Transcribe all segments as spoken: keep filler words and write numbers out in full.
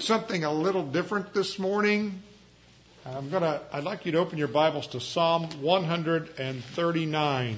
something a little different this morning. I'm gonna. I'd like you to open your Bibles to Psalm one thirty-nine.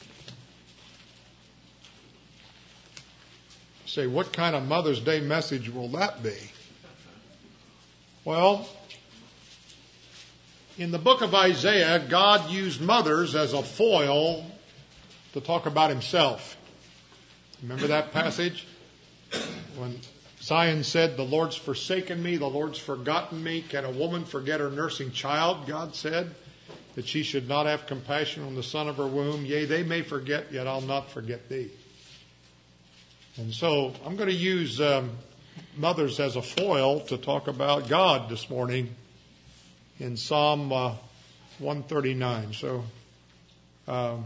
Say, what kind of Mother's Day message will that be? Well, in the book of Isaiah, God used mothers as a foil to talk about himself. Remember that passage? When Zion said, the Lord's forsaken me, the Lord's forgotten me. Can a woman forget her nursing child? God said that she should not have compassion on the son of her womb. Yea, they may forget, yet I'll not forget thee. And so I'm going to use um, mothers as a foil to talk about God this morning in Psalm uh, one thirty-nine. So um,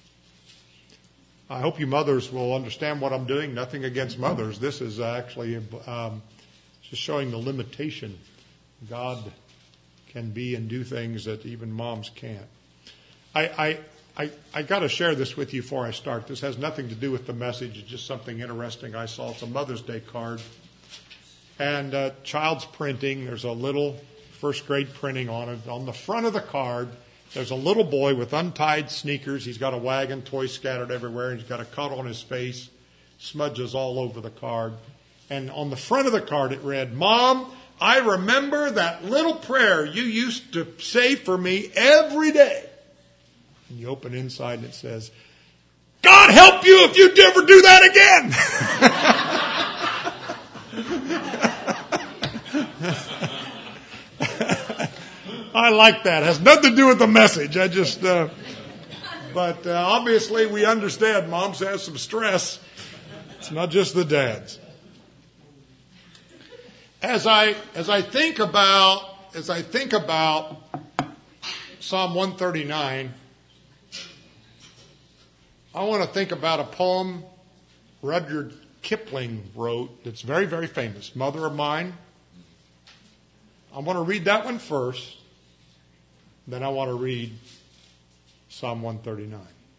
I hope you mothers will understand what I'm doing. Nothing against mothers. This is actually um, just showing the limitation. God can be and do things that even moms can't. I I, I, I got to share this with you before I start. This has nothing to do with the message. It's just something interesting I saw. It's a Mother's Day card. And uh, child's printing. There's a little first grade printing on it. On the front of the card, there's a little boy with untied sneakers. He's got a wagon, toys scattered everywhere. He's got a cut on his face, smudges all over the card. And on the front of the card it read, Mom, I remember that little prayer you used to say for me every day. And you open inside and it says, God help you if you ever do that again. I like that. It has nothing to do with the message. I just, uh, but uh, obviously we understand moms have some stress. It's not just the dads. As I as I think about as I think about Psalm one thirty-nine, I want to think about a poem Rudyard Kipling wrote that's very, very famous, Mother of Mine. I want to read that one first. Then I want to read Psalm one thirty-nine.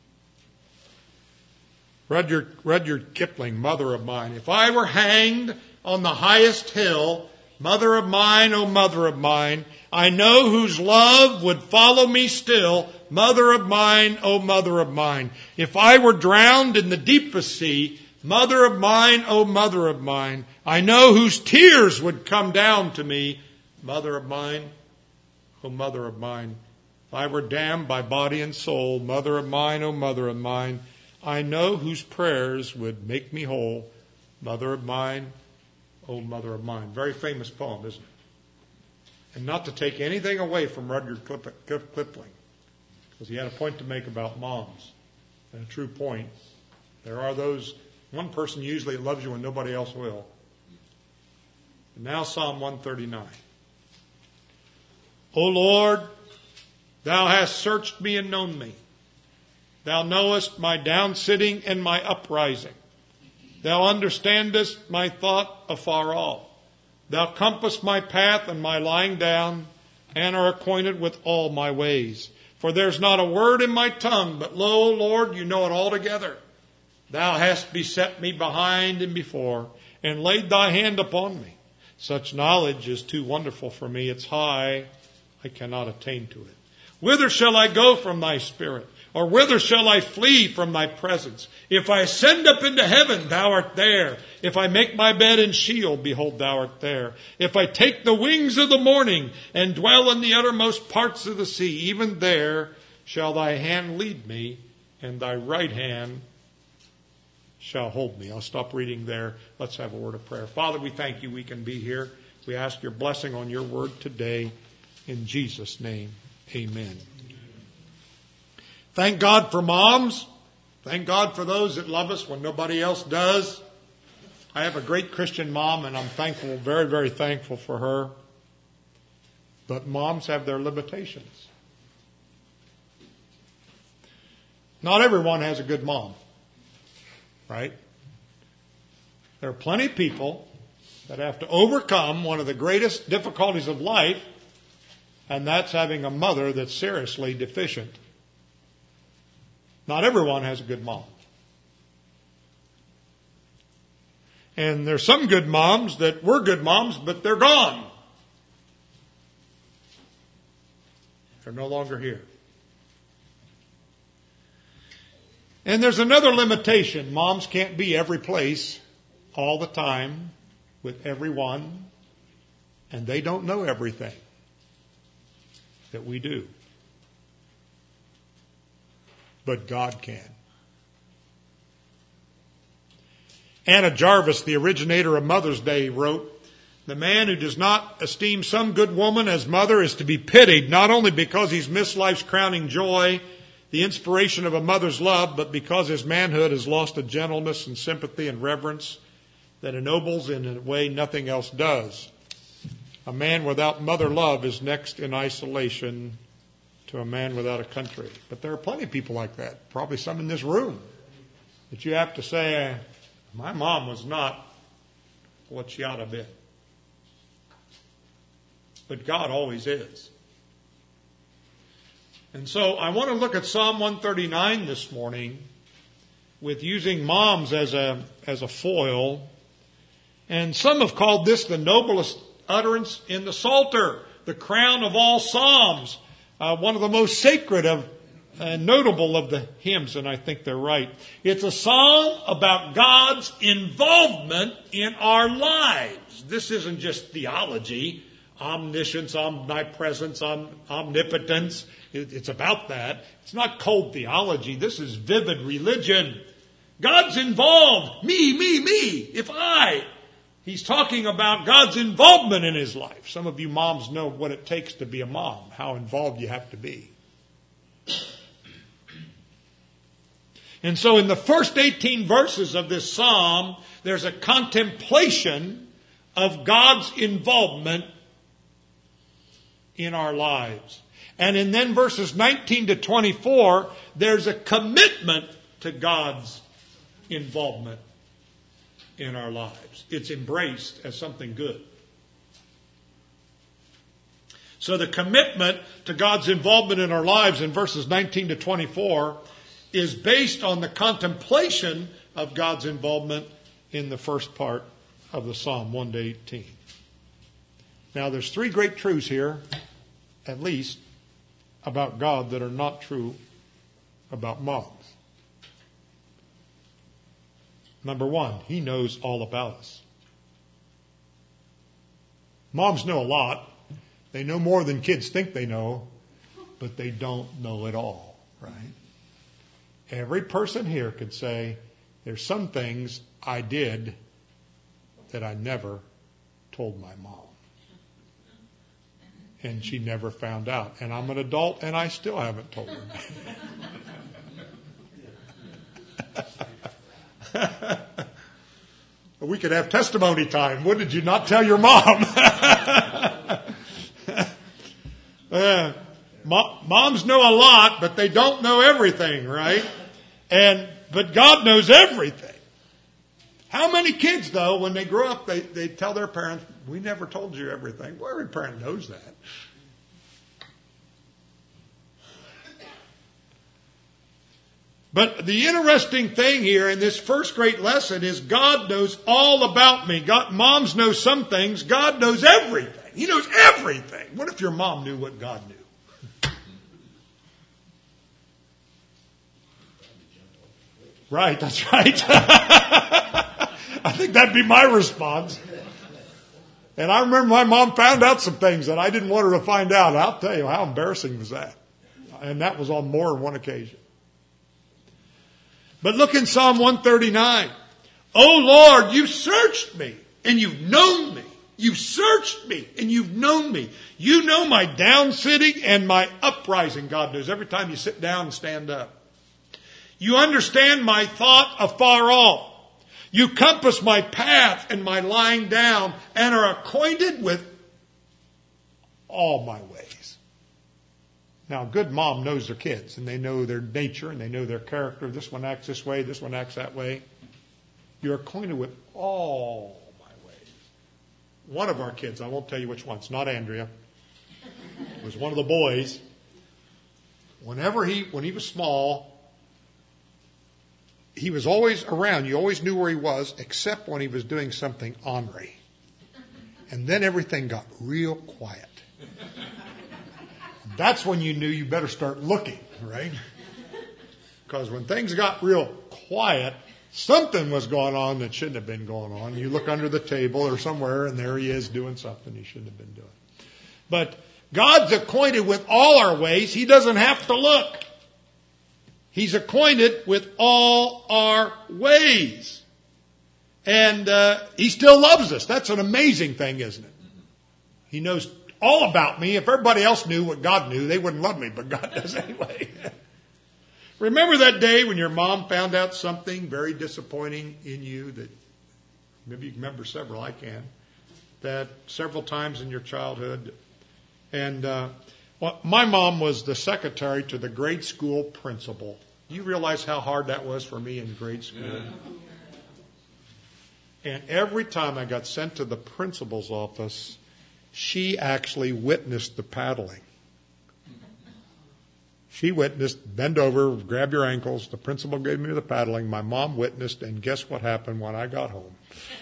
Rudyard, Rudyard Kipling, Mother of Mine. If I were hanged on the highest hill, Mother of mine, oh Mother of mine, I know whose love would follow me still, Mother of mine, oh Mother of mine. If I were drowned in the deepest sea, Mother of mine, oh Mother of mine, I know whose tears would come down to me, Mother of mine, oh Mother of mine. If I were damned by body and soul, Mother of mine, oh Mother of mine, I know whose prayers would make me whole, Mother of mine, oh Mother of mine. Very famous poem, isn't it? And not to take anything away from Rudyard Kipling, because he had a point to make about moms, and a true point. There are those, one person usually loves you when nobody else will. And now Psalm one thirty-nine. O Lord, thou hast searched me and known me. Thou knowest my downsitting and my uprising. Thou understandest my thought afar off. Thou compassest my path and my lying down, and are acquainted with all my ways. For there's not a word in my tongue, but lo, Lord, you know it altogether. Thou hast beset me behind and before, and laid thy hand upon me. Such knowledge is too wonderful for me. It's high, I cannot attain to it. Whither shall I go from thy spirit? Or whither shall I flee from thy presence? If I ascend up into heaven, thou art there. If I make my bed in Sheol, behold, thou art there. If I take the wings of the morning and dwell in the uttermost parts of the sea, even there shall thy hand lead me, and thy right hand shall hold me. I'll stop reading there. Let's have a word of prayer. Father, we thank you we can be here. We ask your blessing on your word today. In Jesus' name, amen. Thank God for moms. Thank God for those that love us when nobody else does. I have a great Christian mom, and I'm thankful, very, very thankful for her. But moms have their limitations. Not everyone has a good mom, right? There are plenty of people that have to overcome one of the greatest difficulties of life, and that's having a mother that's seriously deficient. Not everyone has a good mom. And there's some good moms that were good moms, but they're gone. They're no longer here. And there's another limitation. Moms can't be every place all the time with everyone. And they don't know everything that we do. But God can. Anna Jarvis, the originator of Mother's Day, wrote, "The man who does not esteem some good woman as mother is to be pitied, not only because he's missed life's crowning joy, the inspiration of a mother's love, but because his manhood has lost a gentleness and sympathy and reverence that ennobles in a way nothing else does. A man without mother love is next in isolation to a man without a country." But there are plenty of people like that, probably some in this room, that you have to say, my mom was not what she ought to be. But God always is. And so I want to look at Psalm one thirty-nine this morning with using moms as a, as a foil. And some have called this the noblest utterance in the Psalter, the crown of all psalms, uh, one of the most sacred of and notable of the hymns, and I think they're right. It's a song about God's involvement in our lives. This isn't just theology, omniscience, omnipresence, om- omnipotence. It, it's about that. It's not cold theology. This is vivid religion. God's involved. Me, me, me. If I. He's talking about God's involvement in his life. Some of you moms know what it takes to be a mom, how involved you have to be. And so in the first eighteen verses of this psalm, there's a contemplation of God's involvement in our lives. And in then verses nineteen to twenty-four, there's a commitment to God's involvement in our lives. It's embraced as something good. So the commitment to God's involvement in our lives in verses nineteen to twenty-four is based on the contemplation of God's involvement in the first part of the Psalm, one to eighteen. Now, there's three great truths here, at least, about God that are not true about moms. Number one, he knows all about us. Moms know a lot. They know more than kids think they know, but they don't know it all, right? Every person here could say, there's some things I did that I never told my mom. And she never found out. And I'm an adult and I still haven't told her. We could have testimony time. What did you not tell your mom? uh, moms know a lot, but they don't know everything, right? And but God knows everything. How many kids, though, when they grow up, they, they tell their parents, we never told you everything. Well, every parent knows that. But the interesting thing here in this first great lesson is God knows all about me. God, moms know some things. God knows everything. He knows everything. What if your mom knew what God knew? Right, that's right. I think that'd be my response. And I remember my mom found out some things that I didn't want her to find out. I'll tell you, how embarrassing was that? And that was on more than one occasion. But look in Psalm one thirty-nine. Oh Lord, you searched me and you've known me. You've searched me and you've known me. You know my down sitting and my uprising. God knows every time you sit down and stand up. You understand my thought afar off. You compass my path and my lying down and are acquainted with all my ways. Now, a good mom knows their kids and they know their nature and they know their character. This one acts this way, this one acts that way. You're acquainted with all my ways. One of our kids, I won't tell you which one, it's not Andrea. It was one of the boys. Whenever he, when he was small, he was always around. You always knew where he was, except when he was doing something ornery. And then everything got real quiet. That's when you knew you better start looking, right? Because when things got real quiet, something was going on that shouldn't have been going on. You look under the table or somewhere, and there he is doing something he shouldn't have been doing. But God's acquainted with all our ways. He doesn't have to look. He's acquainted with all our ways. And uh, he still loves us. That's an amazing thing, isn't it? He knows all about me. If everybody else knew what God knew, they wouldn't love me, but God does anyway. Remember that day when your mom found out something very disappointing in you that maybe you can remember several, I can, that several times in your childhood. And uh, well, my mom was the secretary to the grade school principal. Do you realize how hard that was for me in grade school? Yeah. And every time I got sent to the principal's office, she actually witnessed the paddling. She witnessed, bend over, grab your ankles. The principal gave me the paddling. My mom witnessed, and guess what happened when I got home?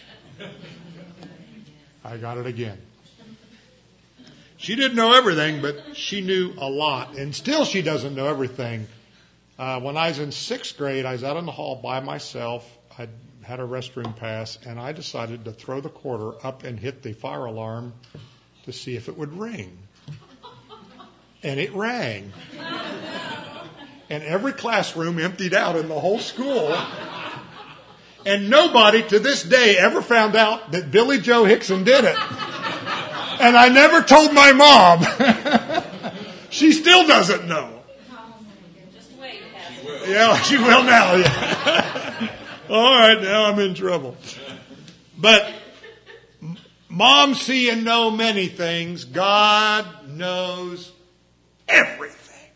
I got it again. She didn't know everything, but she knew a lot. And still she doesn't know everything. Uh, when I was in sixth grade, I was out in the hall by myself. I had a restroom pass, and I decided to throw the quarter up and hit the fire alarm to see if it would ring. And it rang. And every classroom emptied out in the whole school. And nobody to this day ever found out that Billy Joe Hickson did it. And I never told my mom. She still doesn't know. Just wait. Yeah, she will now. Yeah. All right, now I'm in trouble. But moms see and know many things. God knows everything.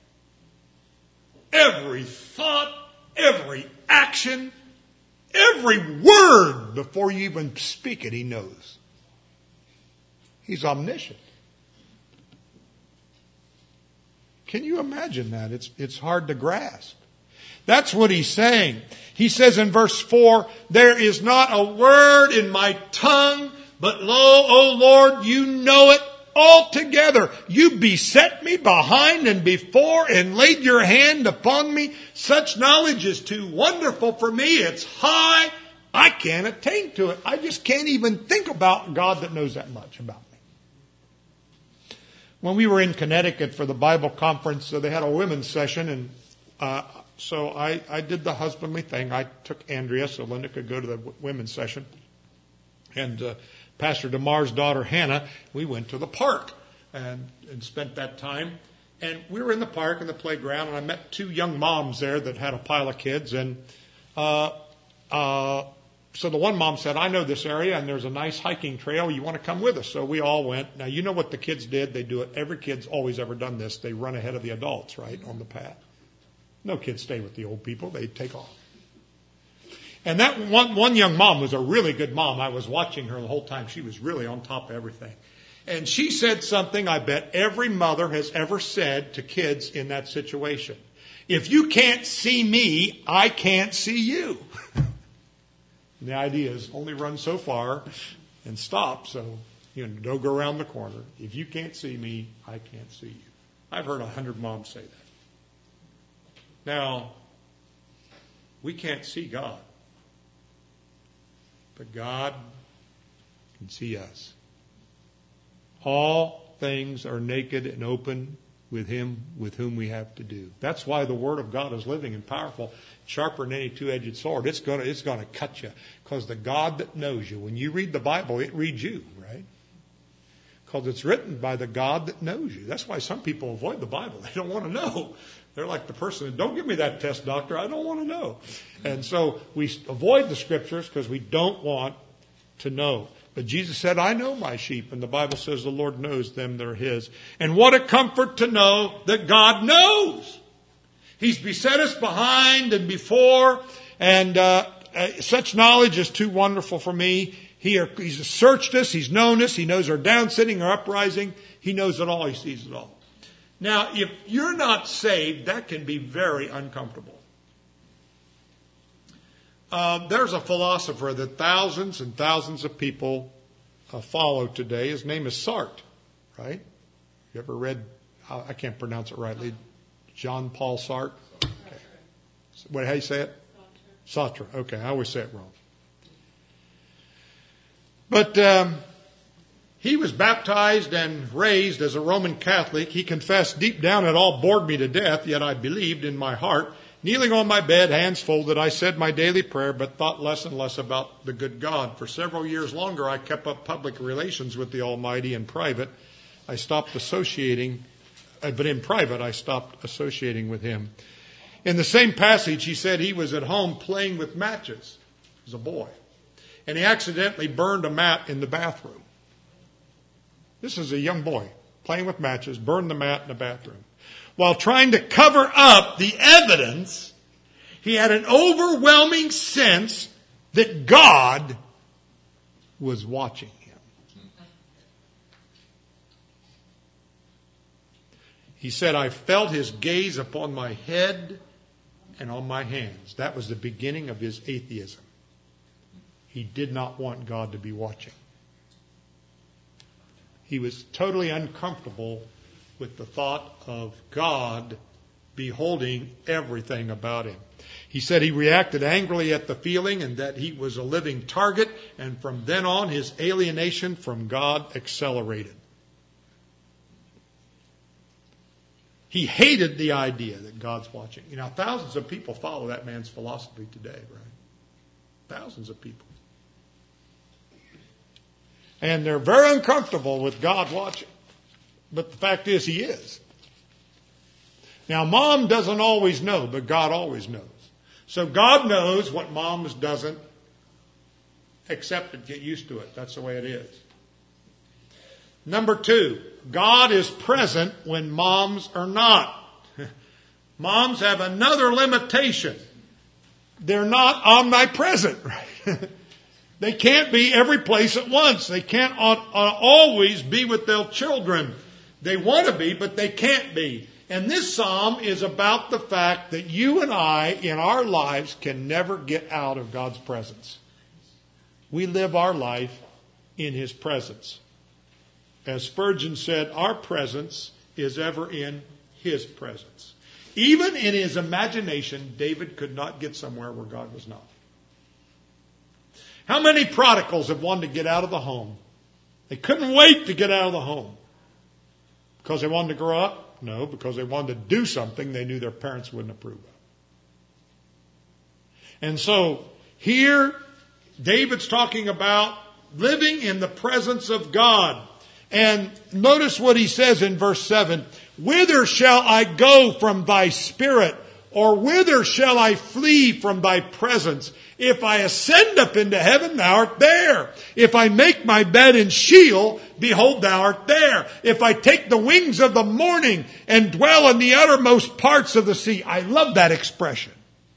Every thought, every action, every word before you even speak it, he knows. He's omniscient. Can you imagine that? It's, it's hard to grasp. That's what he's saying. He says in verse four, there is not a word in my tongue, but lo, O Lord, you know it altogether. You beset me behind and before and laid your hand upon me. Such knowledge is too wonderful for me. It's high. I can't attain to it. I just can't even think about God that knows that much about me. When we were in Connecticut for the Bible conference, so they had a women's session, and uh, so I, I did the husbandly thing. I took Andrea so Linda could go to the women's session. And uh, Pastor DeMar's daughter, Hannah, we went to the park and, and spent that time. And we were in the park in the playground, and I met two young moms there that had a pile of kids. And uh, uh, so the one mom said, I know this area, and there's a nice hiking trail. You want to come with us? So we all went. Now, you know what the kids did? They do it. Every kid's always ever done this. They run ahead of the adults, right, on the path. No kids stay with the old people. They take off. And that one, one young mom was a really good mom. I was watching her the whole time. She was really on top of everything. And she said something I bet every mother has ever said to kids in that situation. If you can't see me, I can't see you. And the idea is only run so far and stop. So, you know, don't go around the corner. If you can't see me, I can't see you. I've heard a hundred moms say that. Now, we can't see God. But God can see us. All things are naked and open with him with whom we have to do. That's why the Word of God is living and powerful, sharper than any two-edged sword. It's going to, it's going to cut you. Because the God that knows you, when you read the Bible, it reads you, right? Because it's written by the God that knows you. That's why some people avoid the Bible. They don't want to know. They're like the person, don't give me that test, doctor. I don't want to know. And so we avoid the Scriptures because we don't want to know. But Jesus said, I know my sheep. And the Bible says the Lord knows them that are his. And what a comfort to know that God knows. He's beset us behind and before. And uh, uh, such knowledge is too wonderful for me. He are, he's searched us. He's known us. He knows our down sitting, our uprising. He knows it all. He sees it all. Now, if you're not saved, that can be very uncomfortable. Uh, there's a philosopher that thousands and thousands of people uh, follow today. His name is Sartre, right? You ever read, uh, I can't pronounce it rightly, Jean-Paul Sartre? Okay. What, how do you say it? Sartre. Okay, I always say it wrong. But um, he was baptized and raised as a Roman Catholic. He confessed, deep down it all bored me to death, yet I believed in my heart. Kneeling on my bed, hands folded, I said my daily prayer, but thought less and less about the good God. For several years longer, I kept up public relations with the Almighty in private. I stopped associating, uh, but in private, I stopped associating with Him. In the same passage, he said he was at home playing with matches as a boy, and he accidentally burned a mat in the bathroom. This is a young boy playing with matches, burned the mat in the bathroom. While trying to cover up the evidence, he had an overwhelming sense that God was watching him. He said, I felt His gaze upon my head and on my hands. That was the beginning of his atheism. He did not want God to be watching. He was totally uncomfortable with the thought of God beholding everything about him. He said he reacted angrily at the feeling and that he was a living target, and from then on his alienation from God accelerated. He hated the idea that God's watching. You know, thousands of people follow that man's philosophy today, right? Thousands of people. And they're very uncomfortable with God watching. But the fact is, He is. Now, Mom doesn't always know, but God always knows. So God knows what Mom's doesn't accept it, get used to it. That's the way it is. Number two, God is present when moms are not. Moms have another limitation. They're not omnipresent, right? They can't be every place at once. They can't always be with their children. They want to be, but they can't be. And this psalm is about the fact that you and I, in our lives, can never get out of God's presence. We live our life in His presence. As Spurgeon said, our presence is ever in His presence. Even in his imagination, David could not get somewhere where God was not. How many prodigals have wanted to get out of the home? They couldn't wait to get out of the home. Because they wanted to grow up? No, because they wanted to do something they knew their parents wouldn't approve of. And so here, David's talking about living in the presence of God. And notice what he says in verse seven. Whither shall I go from thy spirit? Or whither shall I flee from thy presence? If I ascend up into heaven, thou art there. If I make my bed in Sheol, behold, thou art there. If I take the wings of the morning and dwell in the uttermost parts of the sea. I love that expression.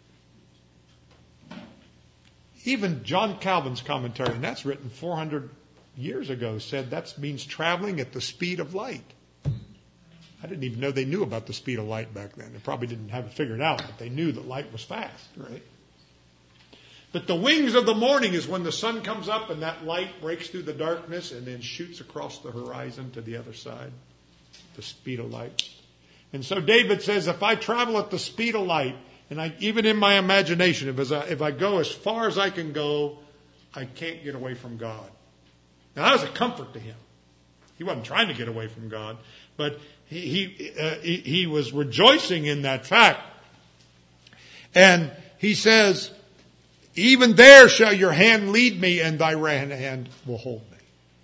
Even John Calvin's commentary, and that's written four hundred years ago, said that means traveling at the speed of light. I didn't even know they knew about the speed of light back then. They probably didn't have it figured out, but they knew that light was fast, right? But the wings of the morning is when the sun comes up and that light breaks through the darkness and then shoots across the horizon to the other side. The speed of light. And so David says, if I travel at the speed of light, and I, even in my imagination, if I, if I go as far as I can go, I can't get away from God. Now that was a comfort to him. He wasn't trying to get away from God, but he he, uh, he he was rejoicing in that fact. And he says, even there shall your hand lead me, and thy right hand will hold me.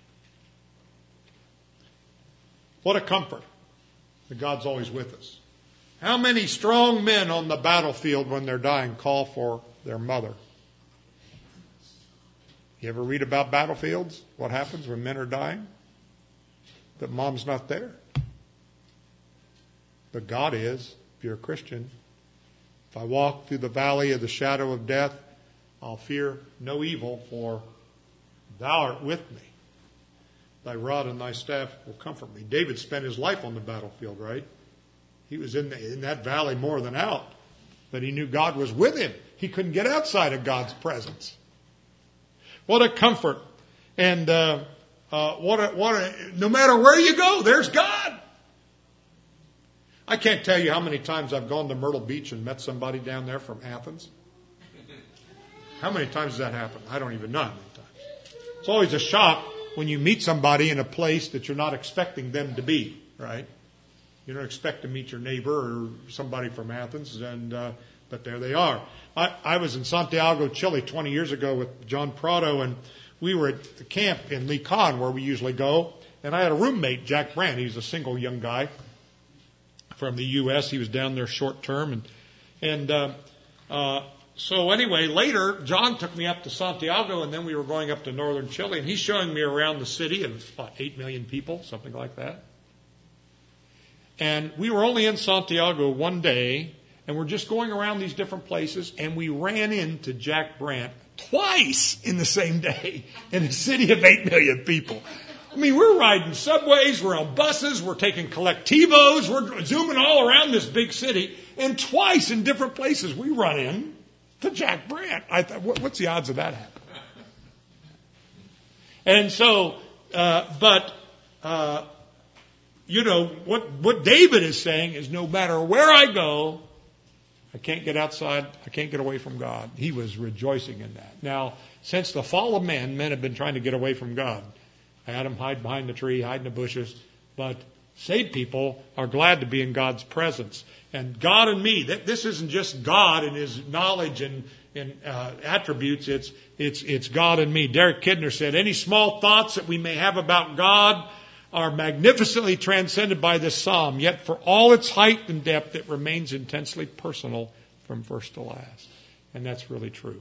What a comfort that God's always with us. How many strong men on the battlefield when they're dying call for their mother? You ever read about battlefields? What happens when men are dying? But mom's not there. But God is, if you're a Christian. If I walk through the valley of the shadow of death, I'll fear no evil, for thou art with me. Thy rod and thy staff will comfort me. David spent his life on the battlefield, right? He was in, the, in that valley more than out. But he knew God was with him. He couldn't get outside of God's presence. What a comfort. And uh, uh, what a, what a, no matter where you go, there's God. I can't tell you how many times I've gone to Myrtle Beach and met somebody down there from Athens. How many times does that happen? I don't even know how many times. It's always a shock when you meet somebody in a place that you're not expecting them to be, right? You don't expect to meet your neighbor or somebody from Athens, and uh, but there they are. I, I was in Santiago, Chile twenty years ago with John Prado, and we were at the camp in Licon where we usually go, and I had a roommate, Jack Brandt. He's a single young guy from the U S He was down there short term, and and uh, uh, so anyway, later John took me up to Santiago, and then we were going up to northern Chile, and he's showing me around the city of about eight million people, something like that. And we were only in Santiago one day, and we're just going around these different places, and we ran into Jack Brandt twice in the same day in a city of eight million people. I mean, we're riding subways, we're on buses, we're taking collectivos, we're zooming all around this big city, and twice in different places we run in to Jack Brandt. I thought, what's the odds of that happening? And so, uh, but, uh, you know, what, what David is saying is no matter where I go, I can't get outside, I can't get away from God. He was rejoicing in that. Now, since the fall of man, men have been trying to get away from God. Adam hide behind the tree, hide in the bushes. But saved people are glad to be in God's presence. And God and me, that this isn't just God and His knowledge and, and uh, attributes, it's, it's, it's God and me. Derek Kidner said, any small thoughts that we may have about God are magnificently transcended by this psalm, yet for all its height and depth, it remains intensely personal from first to last. And that's really true.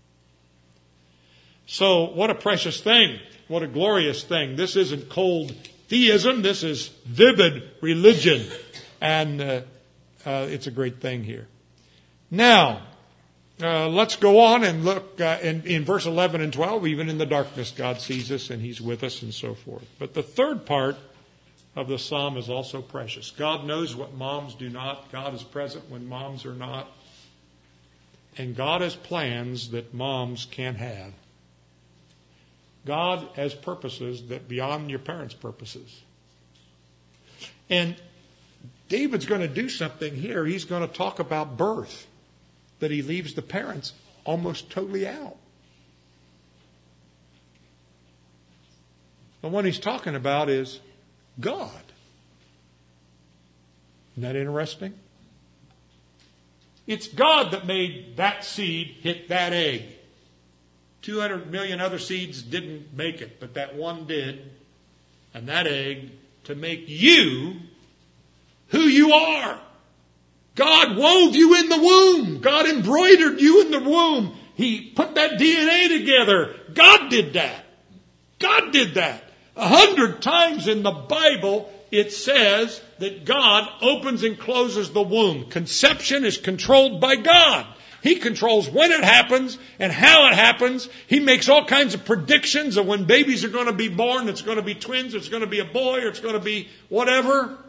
So, what a precious thing. What a glorious thing. This isn't cold theism. This is vivid religion. And uh, uh, it's a great thing here. Now, uh, let's go on and look uh, in, in verse eleven and twelve. Even in the darkness, God sees us and He's with us and so forth. But the third part of the psalm is also precious. God knows what moms do not. God is present when moms are not. And God has plans that moms can't have. God has purposes that beyond your parents' purposes. And David's going to do something here. He's going to talk about birth, that he leaves the parents almost totally out. And what he's talking about is God. Isn't that interesting? It's God that made that seed hit that egg. two hundred million other seeds didn't make it, but that one did. And that egg to make you who you are. God wove you in the womb. God embroidered you in the womb. He put that D N A together. God did that. God did that. A hundred times in the Bible, it says that God opens and closes the womb. Conception is controlled by God. He controls when it happens and how it happens. He makes all kinds of predictions of when babies are going to be born. It's going to be twins, it's going to be a boy, or it's going to be whatever.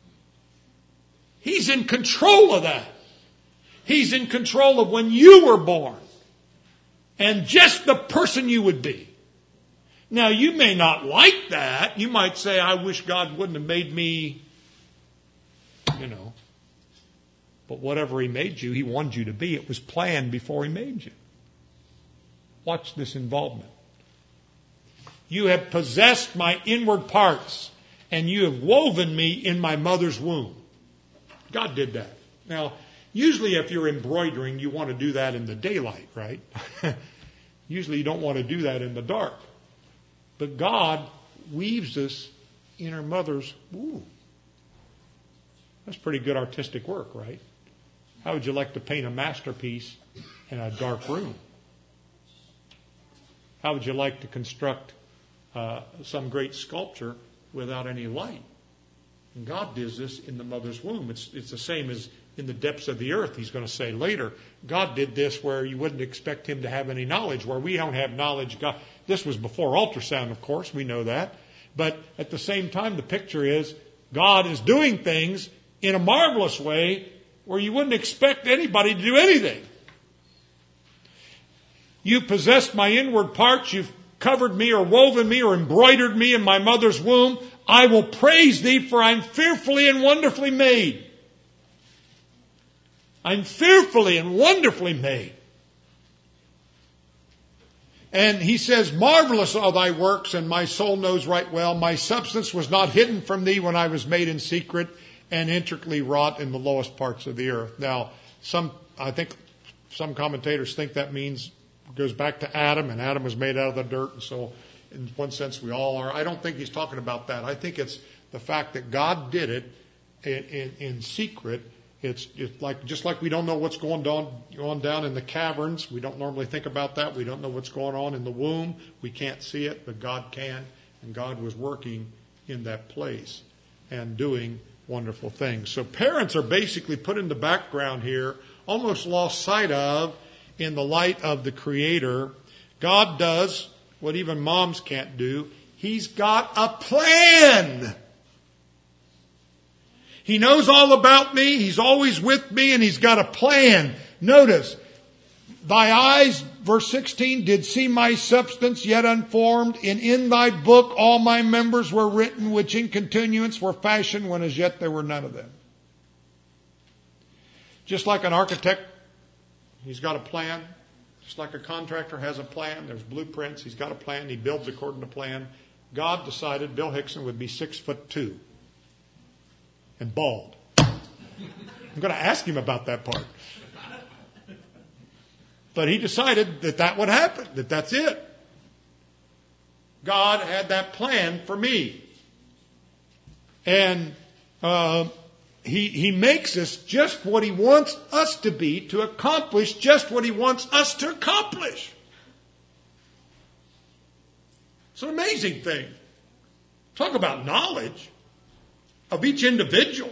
He's in control of that. He's in control of when you were born and just the person you would be. Now, you may not like that. You might say, I wish God wouldn't have made me, you know. But whatever He made you, He wanted you to be. It was planned before He made you. Watch this involvement. You have possessed my inward parts, and you have woven me in my mother's womb. God did that. Now, usually if you're embroidering, you want to do that in the daylight, right? Usually you don't want to do that in the dark. But God weaves us in our mother's womb. That's pretty good artistic work, right? How would you like to paint a masterpiece in a dark room? How would you like to construct uh, some great sculpture without any light? And God does this in the mother's womb. It's, it's the same as in the depths of the earth, He's going to say later. God did this where you wouldn't expect Him to have any knowledge, where we don't have knowledge. God, this was before ultrasound, of course, we know that. But at the same time, the picture is God is doing things in a marvelous way where you wouldn't expect anybody to do anything. You possessed my inward parts. You've covered me or woven me or embroidered me in my mother's womb. I will praise thee, for I'm fearfully and wonderfully made. I'm fearfully and wonderfully made. And he says, marvelous are thy works, and my soul knows right well. My substance was not hidden from thee when I was made in secret and intricately wrought in the lowest parts of the earth. Now, some I think some commentators think that means it goes back to Adam, and Adam was made out of the dirt, and so in one sense we all are. I don't think he's talking about that. I think it's the fact that God did it in, in, in secret. It's, it's like just like we don't know what's going on, on down in the caverns. We don't normally think about that. We don't know what's going on in the womb. We can't see it, but God can. And God was working in that place and doing wonderful things. So parents are basically put in the background here, almost lost sight of in the light of the Creator. God does what even moms can't do. He's got a plan. He knows all about me. He's always with me, and he's got a plan. Notice, thy eyes, verse sixteen, did see my substance yet unformed, and in thy book all my members were written, which in continuance were fashioned when as yet there were none of them. Just like an architect, he's got a plan. Just like a contractor has a plan. There's blueprints. He's got a plan. He builds according to plan. God decided Bill Hickson would be six foot two. And bald. I'm going to ask him about that part. But he decided that that would happen, that that's it. God had that plan for me. And uh, he, he makes us just what he wants us to be to accomplish just what he wants us to accomplish. It's an amazing thing. Talk about knowledge of each individual.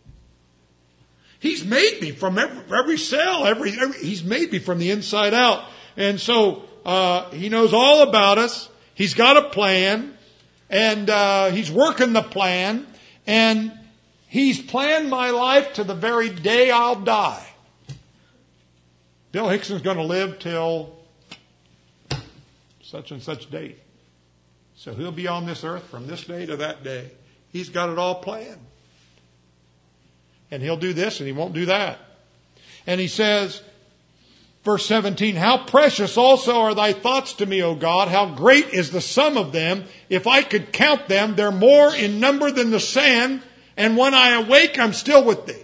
He's made me from every, every cell. Every, every He's made me from the inside out. And so uh, he knows all about us. He's got a plan. And uh, he's working the plan. And he's planned my life to the very day I'll die. Bill Hickson's going to live till such and such date. So he'll be on this earth from this day to that day. He's got it all planned. And he'll do this and he won't do that. And he says, verse seventeen, how precious also are thy thoughts to me, O God. How great is the sum of them. If I could count them, they're more in number than the sand. And when I awake, I'm still with thee.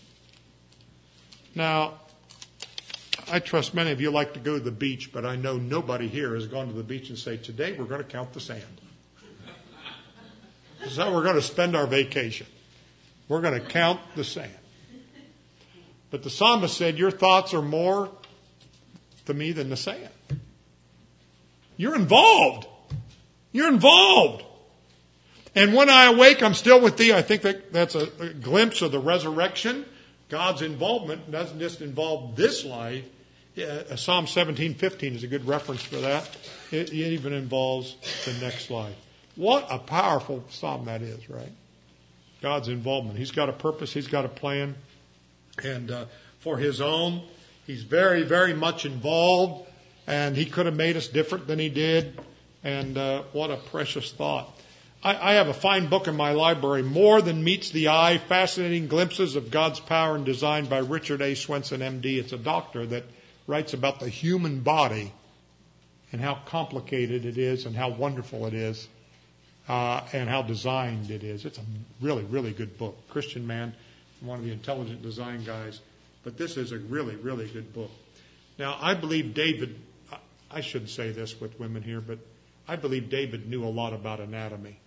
Now, I trust many of you like to go to the beach, but I know nobody here has gone to the beach and say, today we're going to count the sand. This is how we're going to spend our vacation. We're going to count the sand. But the psalmist said, your thoughts are more to me than the sand. You're involved. You're involved. And when I awake, I'm still with thee. I think that that's a, a glimpse of the resurrection. God's involvement doesn't just involve this life. Uh, Psalm seventeen fifteen is a good reference for that. It, it even involves the next life. What a powerful psalm that is, right? God's involvement. He's got a purpose. He's got a plan. And uh, for his own, he's very, very much involved. And he could have made us different than he did. And uh, what a precious thought. I, I have a fine book in my library, More Than Meets the Eye, Fascinating Glimpses of God's Power and Design by Richard A. Swenson, M D. It's a doctor that writes about the human body and how complicated it is and how wonderful it is. Uh, and how designed it is. It's a really, really good book. Christian man, one of the intelligent design guys. But this is a really, really good book. Now, I believe David, I shouldn't say this with women here, but I believe David knew a lot about anatomy.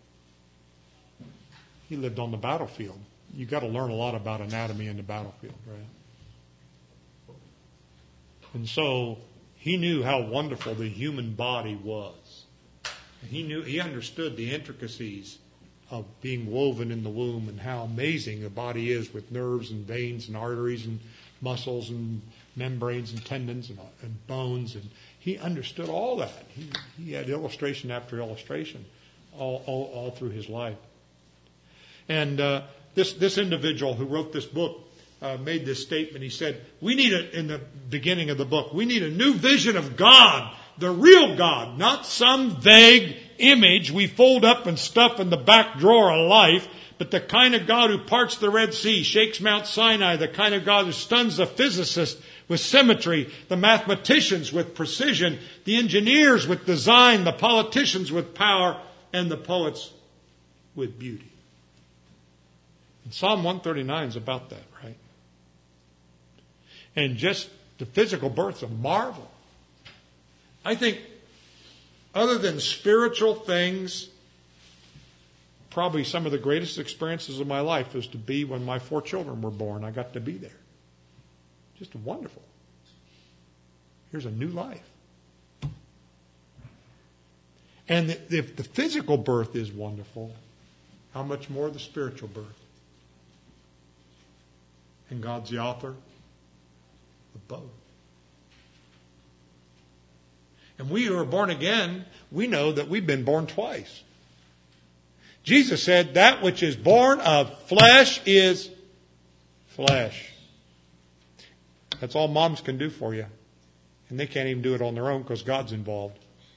He lived on the battlefield. You've got to learn a lot about anatomy in the battlefield, right? And so he knew how wonderful the human body was. He knew, he understood the intricacies of being woven in the womb and how amazing the body is with nerves and veins and arteries and muscles and membranes and tendons and, and bones. And he understood all that. He, he had illustration after illustration all, all, all through his life. And uh, this, this individual who wrote this book, uh, made this statement. He said, we need a, in the beginning of the book, we need a new vision of God, the real God, not some vague image we fold up and stuff in the back drawer of life, but the kind of God who parts the Red Sea, shakes Mount Sinai, the kind of God who stuns the physicist with symmetry, the mathematicians with precision, the engineers with design, the politicians with power, and the poets with beauty. And Psalm one thirty-nine is about that, right? And just the physical birth's a marvel. I think other than spiritual things, probably some of the greatest experiences of my life is to be when my four children were born. I got to be there. Just wonderful. Here's a new life. And if the physical birth is wonderful, how much more the spiritual birth? And God's the author of both. And we who are born again, we know that we've been born twice. Jesus said, that which is born of flesh is flesh. That's all moms can do for you. And they can't even do it on their own because God's involved.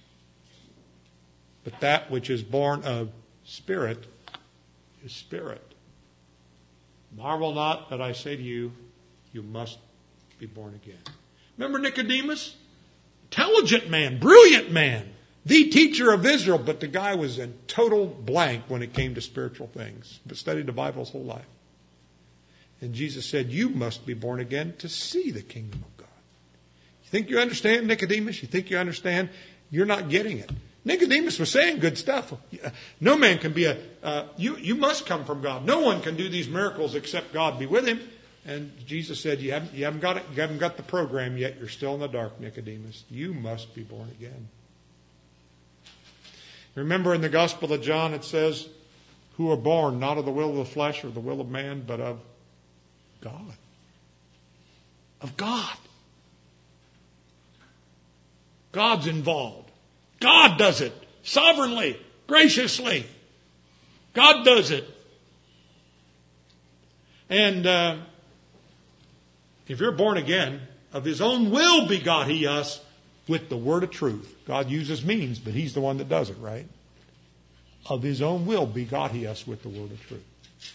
But that which is born of spirit is spirit. Marvel not that I say to you, you must be born again. Remember Nicodemus? Intelligent man, brilliant man, the teacher of Israel, but the guy was a total blank when it came to spiritual things, but studied the Bible his whole life. And Jesus said, you must be born again to see the kingdom of God. You think you understand, Nicodemus? You think you understand? You're not getting it. Nicodemus was saying good stuff. No man can be a, uh, you, you must come from God. No one can do these miracles except God be with him. And Jesus said, you haven't, you haven't got it, you haven't got the program yet. You're still in the dark, Nicodemus. You must be born again. Remember in the Gospel of John it says, who are born not of the will of the flesh or the will of man, but of God. Of God. God's involved. God does it sovereignly, graciously. God does it. And uh, if you're born again, of his own will begot he us with the word of truth. God uses means, but he's the one that does it, right? Of his own will begot he us with the word of truth.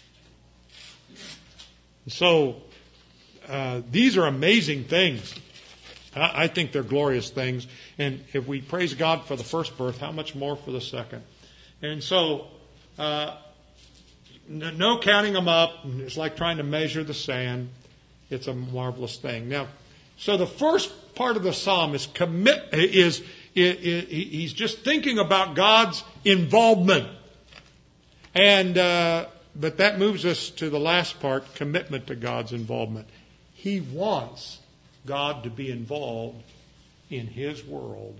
So, uh, these are amazing things. I, I think they're glorious things. And if we praise God for the first birth, how much more for the second? And so, uh, n- no counting them up. It's like trying to measure the sand. It's a marvelous thing. Now, so the first part of the psalm is commit. Is, is, is he's just thinking about God's involvement, and uh, but that moves us to the last part: commitment to God's involvement. He wants God to be involved in His world,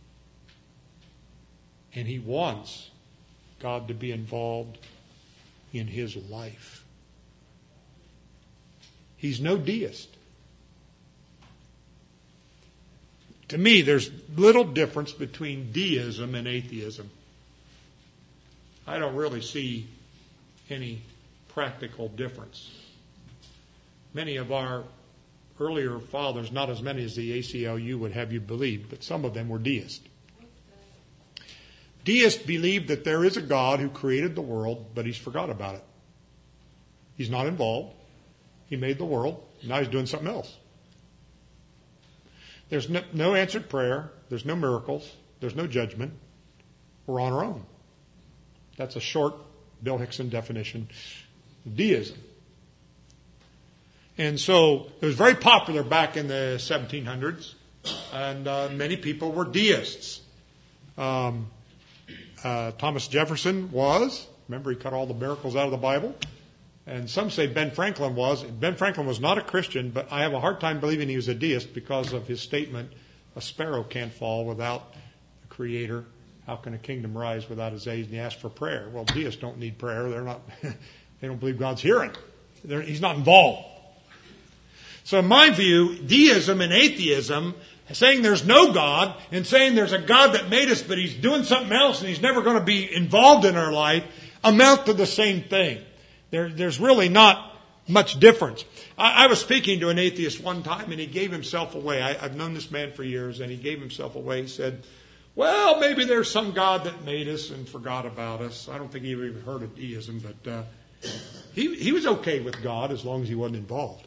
and He wants God to be involved in His life. He's no deist. To me, there's little difference between deism and atheism. I don't really see any practical difference. Many of our earlier fathers, not as many as the A C L U would have you believe, but some of them were deists. Deists believe that there is a God who created the world, but He's forgot about it. He's not involved. He made the world. Now He's doing something else. There's no, no answered prayer. There's no miracles. There's no judgment. We're on our own. That's a short Bill Hickson definition of deism. And so it was very popular back in the seventeen hundreds, and uh, many people were deists. Um, uh, Thomas Jefferson was. Remember, he cut all the miracles out of the Bible. And some say Ben Franklin was. Ben Franklin was not a Christian, but I have a hard time believing he was a deist because of his statement, a sparrow can't fall without the Creator. How can a kingdom rise without His aid? And he asked for prayer. Well, deists don't need prayer. They're not. They don't believe God's hearing. They're, he's not involved. So in my view, deism and atheism, saying there's no God and saying there's a God that made us, but He's doing something else and He's never going to be involved in our life, amount to the same thing. There, there's really not much difference. I, I was speaking to an atheist one time, and he gave himself away. I, I've known this man for years, and he gave himself away. He said, well, maybe there's some God that made us and forgot about us. I don't think he even heard of deism, but uh, he, he was okay with God as long as he wasn't involved.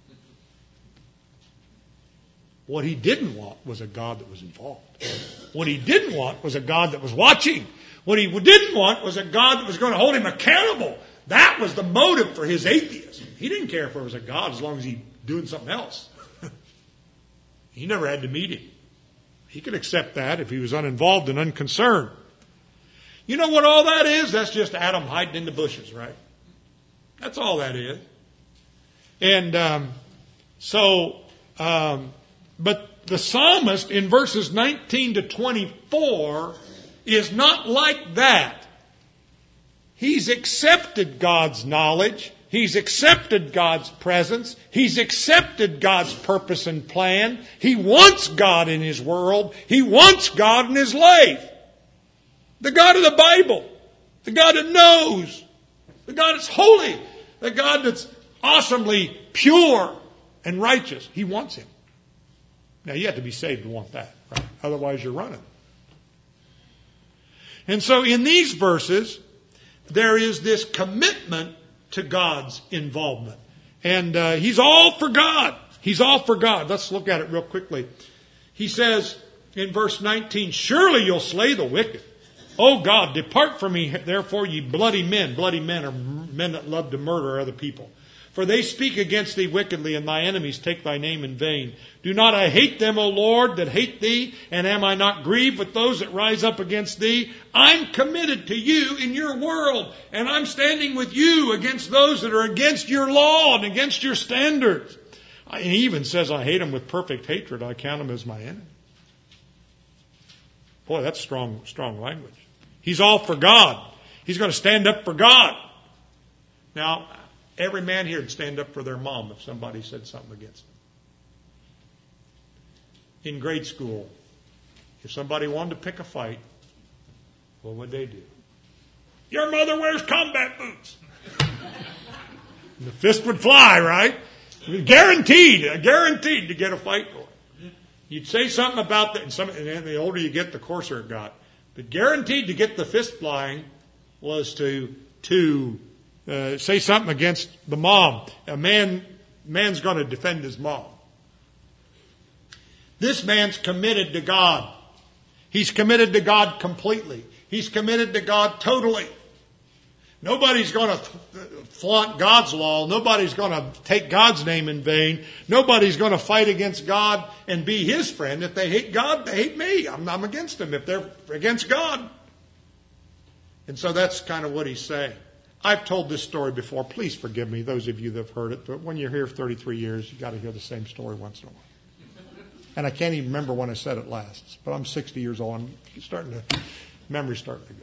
What he didn't want was a God that was involved. What he didn't want was a God that was watching. What he didn't want was a God that was going to hold him accountable. That was the motive for his atheism. He didn't care if there was a God as long as he doing something else. He never had to meet him. He could accept that if he was uninvolved and unconcerned. You know what all that is? That's just Adam hiding in the bushes, right? That's all that is. And um, so... Um, But the psalmist in verses nineteen to twenty-four is not like that. He's accepted God's knowledge. He's accepted God's presence. He's accepted God's purpose and plan. He wants God in his world. He wants God in his life. The God of the Bible. The God that knows. The God that's holy. The God that's awesomely pure and righteous. He wants him. Now, you have to be saved to want that, right? Otherwise, you're running. And so in these verses, there is this commitment to God's involvement. And uh, he's all for God. He's all for God. Let's look at it real quickly. He says in verse nineteen, surely you'll slay the wicked. O God, depart from me, therefore, ye bloody men. Bloody men are men that love to murder other people. For they speak against thee wickedly, and thy enemies take thy name in vain. Do not I hate them, O Lord, that hate thee? And am I not grieved with those that rise up against thee? I'm committed to you in your world, and I'm standing with you against those that are against your law and against your standards. And he even says, I hate them with perfect hatred. I count them as my enemy. Boy, that's strong, strong language. He's all for God. He's going to stand up for God. Now, every man here would stand up for their mom if somebody said something against them. In grade school, if somebody wanted to pick a fight, what would they do? Your mother wears combat boots. The fist would fly, right? Guaranteed, guaranteed to get a fight going. You'd say something about that, and, some, and the older you get, the coarser it got. But guaranteed to get the fist flying was to to uh, say something against the mom. A man, man's going to defend his mom. This man's committed to God. He's committed to God completely. He's committed to God totally. Nobody's going to flaunt God's law. Nobody's going to take God's name in vain. Nobody's going to fight against God and be his friend. If they hate God, they hate me. I'm, I'm against them if they're against God. And so that's kind of what he's saying. I've told this story before. Please forgive me, those of you that have heard it. But when you're here thirty-three years, you've got to hear the same story once in a while. And I can't even remember when I said it last. But I'm sixty years old. I'm starting to, memory's starting to go.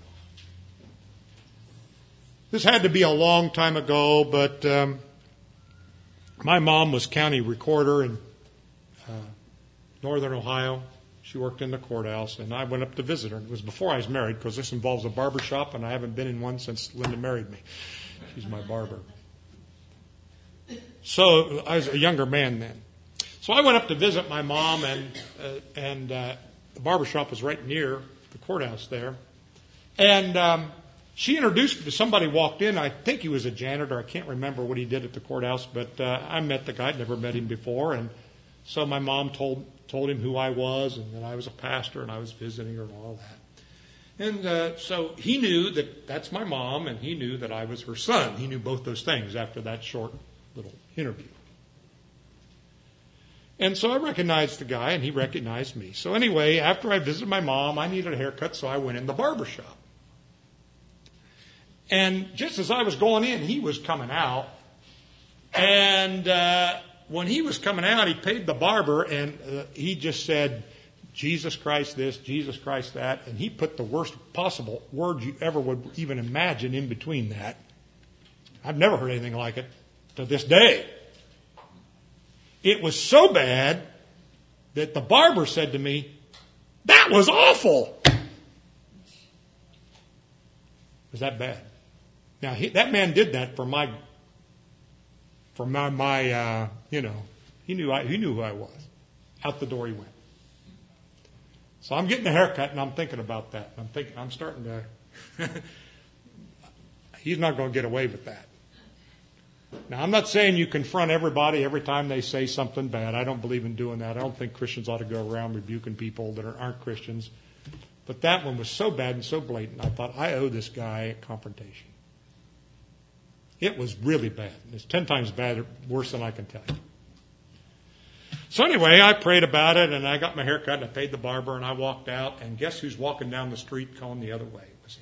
This had to be a long time ago, but um, my mom was county recorder in uh, northern Ohio. She worked in the courthouse, and I went up to visit her. It was before I was married, because this involves a barber shop, and I haven't been in one since Linda married me. She's my barber. So I was a younger man then. So I went up to visit my mom, and uh, and uh, the barber shop was right near the courthouse there. And um, she introduced me to somebody walked in. I think he was a janitor. I can't remember what he did at the courthouse, but uh, I met the guy. I'd never met him before. And so my mom told told him who I was, and that I was a pastor, and I was visiting her and all that. And uh, so he knew that that's my mom, and he knew that I was her son. He knew both those things after that short little interview. And so I recognized the guy, and he recognized me. So anyway, after I visited my mom, I needed a haircut, so I went in the barber shop. And just as I was going in, he was coming out. And uh, when he was coming out, he paid the barber, and uh, he just said, Jesus Christ this, Jesus Christ that. And he put the worst possible word you ever would even imagine in between that. I've never heard anything like it to this day. It was so bad that the barber said to me, that was awful. Was that bad? Now, he, that man did that for my for my, my uh, you know, he knew I, he knew who I was. Out the door he went. So I'm getting a haircut, and I'm thinking about that. I'm thinking, I'm starting to, he's not going to get away with that. Now, I'm not saying you confront everybody every time they say something bad. I don't believe in doing that. I don't think Christians ought to go around rebuking people that aren't Christians. But that one was so bad and so blatant, I thought, I owe this guy a confrontation. It was really bad. It's ten times bad, worse than I can tell you. So anyway, I prayed about it, and I got my hair cut, and I paid the barber, and I walked out, and guess who's walking down the street going the other way? It was him.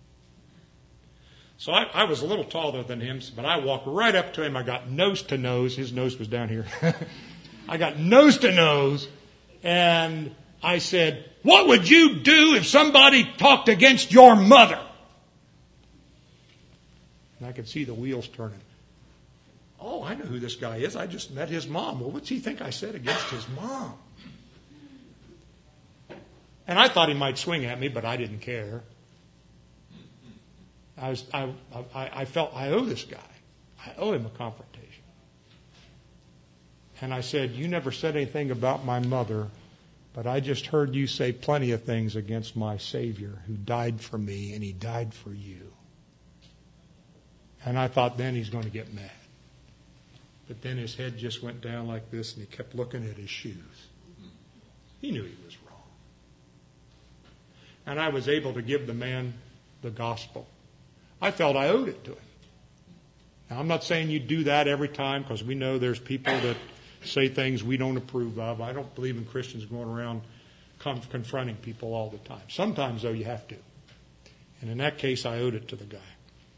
So I, I was a little taller than him, but I walked right up to him. I got nose to nose. His nose was down here. I got nose to nose, and I said, "What would you do if somebody talked against your mother?" And I could see the wheels turning. Oh, I know who this guy is. I just met his mom. Well, what's he think I said against his mom? And I thought he might swing at me, but I didn't care. I was, I, I, I felt I owe this guy. I owe him a confrontation. And I said, "You never said anything about my mother, but I just heard you say plenty of things against my Savior who died for me, and he died for you." And I thought, then he's going to get mad. But then his head just went down like this, and he kept looking at his shoes. He knew he was wrong. And I was able to give the man the gospel. I felt I owed it to him. Now, I'm not saying you do that every time, because we know there's people that say things we don't approve of. I don't believe in Christians going around confronting people all the time. Sometimes, though, you have to. And in that case, I owed it to the guy.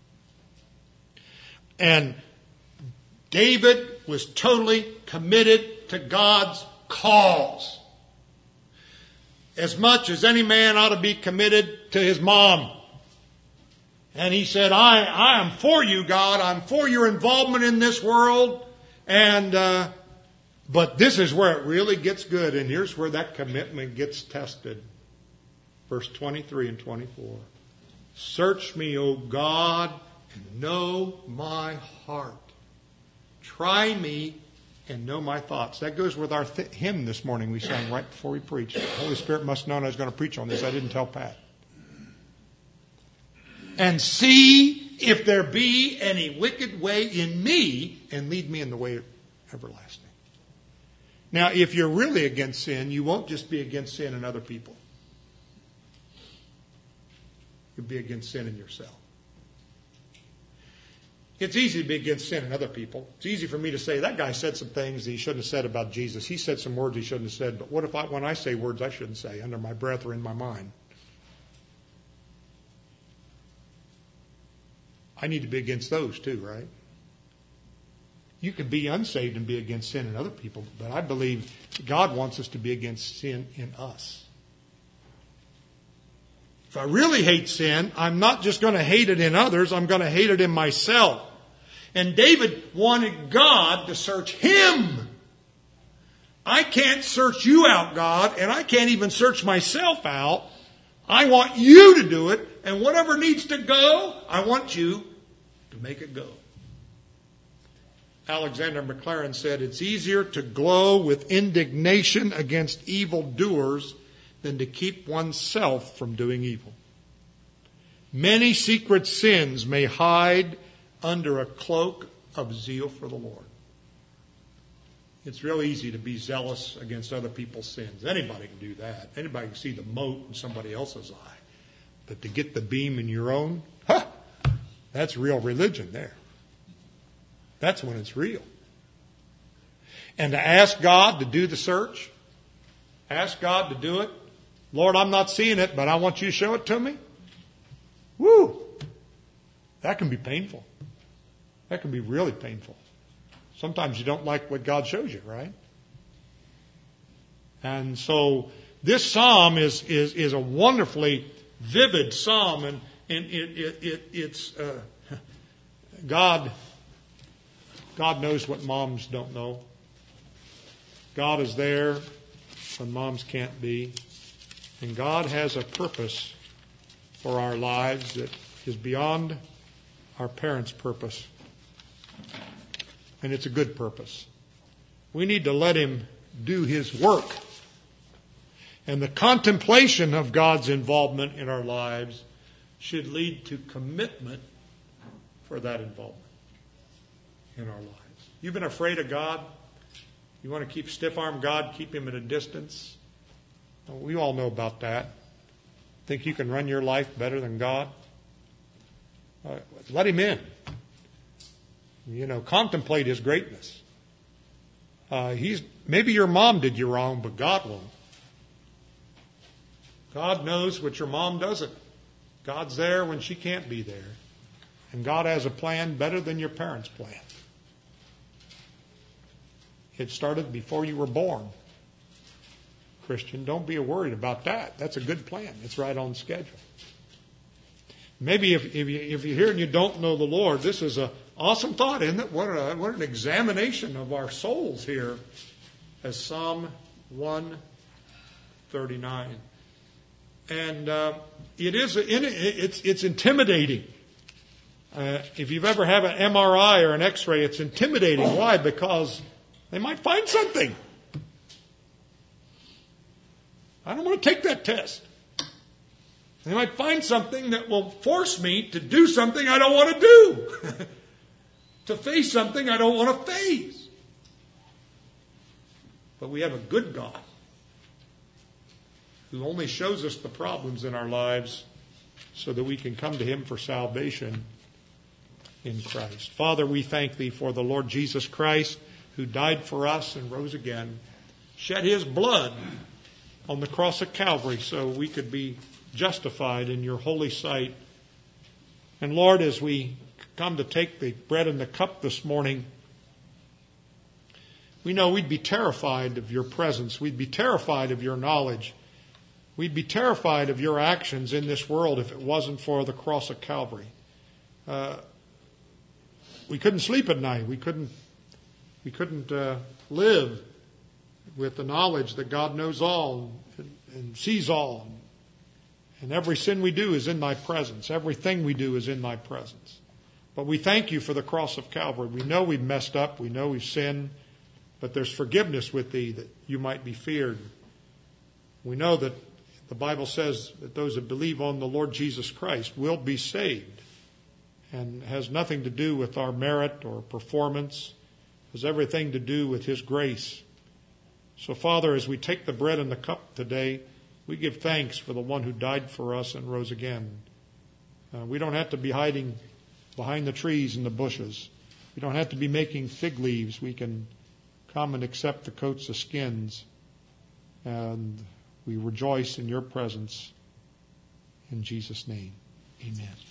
And David was totally committed to God's cause. As much as any man ought to be committed to his mom. And he said, I, I am for you, God. I'm for your involvement in this world. And, uh, but this is where it really gets good. And here's where that commitment gets tested. Verse twenty-three and twenty-four. "Search me, O God, and know my heart. Try me and know my thoughts." That goes with our th- hymn this morning we sang right before we preached. The Holy Spirit must have known I was going to preach on this. I didn't tell Pat. "And see if there be any wicked way in me, and lead me in the way everlasting." Now, if you're really against sin, you won't just be against sin in other people. You'll be against sin in yourself. It's easy to be against sin in other people. It's easy for me to say, that guy said some things he shouldn't have said about Jesus. He said some words he shouldn't have said. But what if I, when I say words I shouldn't say under my breath or in my mind? I need to be against those too, right? You can be unsaved and be against sin in other people, but I believe God wants us to be against sin in us. If I really hate sin, I'm not just going to hate it in others, I'm going to hate it in myself. And David wanted God to search him. I can't search you out, God, and I can't even search myself out. I want you to do it, and whatever needs to go, I want you to make it go. Alexander McLaren said, "It's easier to glow with indignation against evildoers than to keep oneself from doing evil. Many secret sins may hide under a cloak of zeal for the Lord." It's real easy to be zealous against other people's sins. Anybody can do that. Anybody can see the mote in somebody else's eye. But to get the beam in your own, huh, that's real religion there. That's when it's real. And to ask God to do the search, ask God to do it. Lord, I'm not seeing it, but I want you to show it to me. Woo! That can be painful. That can be really painful. Sometimes you don't like what God shows you, right? And so this psalm is is, is a wonderfully vivid psalm, and, and it, it, it, it's uh, God. God knows what moms don't know. God is there when moms can't be. And God has a purpose for our lives that is beyond our parents' purpose. and it's a good purpose. We need to let Him do His work. And the contemplation of God's involvement in our lives should lead to commitment for that involvement in our lives. You've been afraid of God? You want to keep stiff-armed God, keep Him at a distance? Well, we all know about that. Think you can run your life better than God? Uh, let Him in. You know, contemplate His greatness. Uh, he's maybe your mom did you wrong, but God won't. God knows what your mom doesn't. God's there when she can't be there. And God has a plan better than your parents' plan. It started before you were born. Christian, don't be worried about that. That's a good plan. It's right on schedule. Maybe if, if, you, if you're here and you don't know the Lord, this is an awesome thought, isn't it? What, a, what an examination of our souls here as Psalm one thirty-nine. And uh, it is it's it's intimidating. Uh, if you've ever had an M R I or an X-ray, it's intimidating. Why? Because they might find something. I don't want to take that test. They might find something that will force me to do something I don't want to do. To face something I don't want to face. But we have a good God who only shows us the problems in our lives so that we can come to Him for salvation in Christ. Father, we thank Thee for the Lord Jesus Christ who died for us and rose again, shed His blood on the cross of Calvary so we could be justified in Your holy sight. And Lord, as we come to take the bread and the cup this morning, we know we'd be terrified of Your presence. We'd be terrified of Your knowledge. We'd be terrified of Your actions in this world if it wasn't for the cross of Calvary. Uh, we couldn't sleep at night. We couldn't, we couldn't uh, live with the knowledge that God knows all and, and sees all. And every sin we do is in Thy presence. Everything we do is in Thy presence. But we thank You for the cross of Calvary. We know we've messed up. We know we've sinned. But there's forgiveness with Thee that You might be feared. We know that the Bible says that those that believe on the Lord Jesus Christ will be saved. And has nothing to do with our merit or performance. It has everything to do with His grace. So, Father, as we take the bread and the cup today, we give thanks for the one who died for us and rose again. Uh, we don't have to be hiding behind the trees and the bushes. We don't have to be making fig leaves. We can come and accept the coats of skins. And we rejoice in Your presence. In Jesus' name, amen.